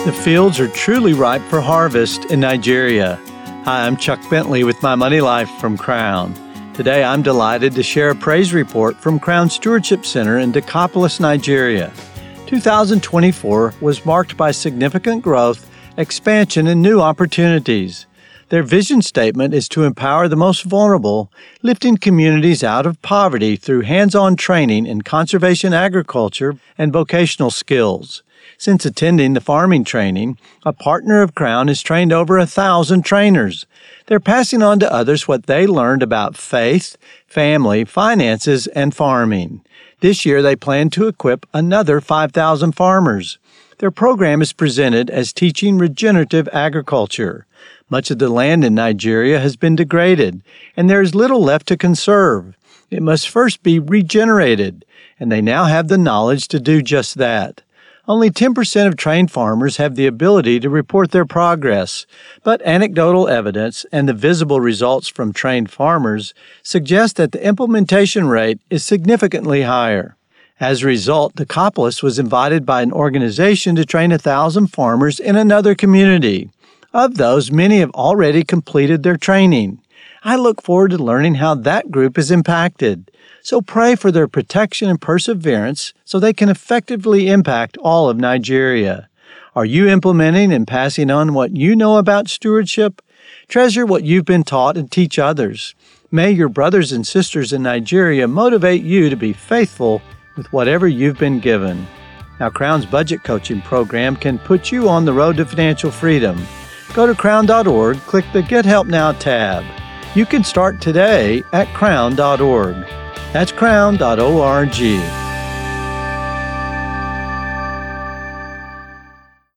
The fields are truly ripe for harvest in Nigeria. Hi, I'm Chuck Bentley with My Money Life from Crown. Today, I'm delighted to share a praise report from Crown Stewardship Center in Decapolis, Nigeria. 2024 was marked by significant growth, expansion, and new opportunities. Their vision statement is to empower the most vulnerable, lifting communities out of poverty through hands-on training in conservation agriculture and vocational skills. Since attending the farming training, a partner of Crown has trained over 1,000 trainers. They're passing on to others what they learned about faith, family, finances, and farming. This year, they plan to equip another 5,000 farmers. Their program is presented as teaching regenerative agriculture. Much of the land in Nigeria has been degraded, and there is little left to conserve. It must first be regenerated, and they now have the knowledge to do just that. Only 10% of trained farmers have the ability to report their progress, but anecdotal evidence and the visible results from trained farmers suggest that the implementation rate is significantly higher. As a result, Decapolis was invited by an organization to train 1,000 farmers in another community. Of those, many have already completed their training. I look forward to learning how that group is impacted. So pray for their protection and perseverance so they can effectively impact all of Nigeria. Are you implementing and passing on what you know about stewardship? Treasure what you've been taught and teach others. May your brothers and sisters in Nigeria motivate you to be faithful with whatever you've been given. Now, Crown's budget coaching program can put you on the road to financial freedom. Go to crown.org, click the Get Help Now tab. You can start today at crown.org. That's crown.org.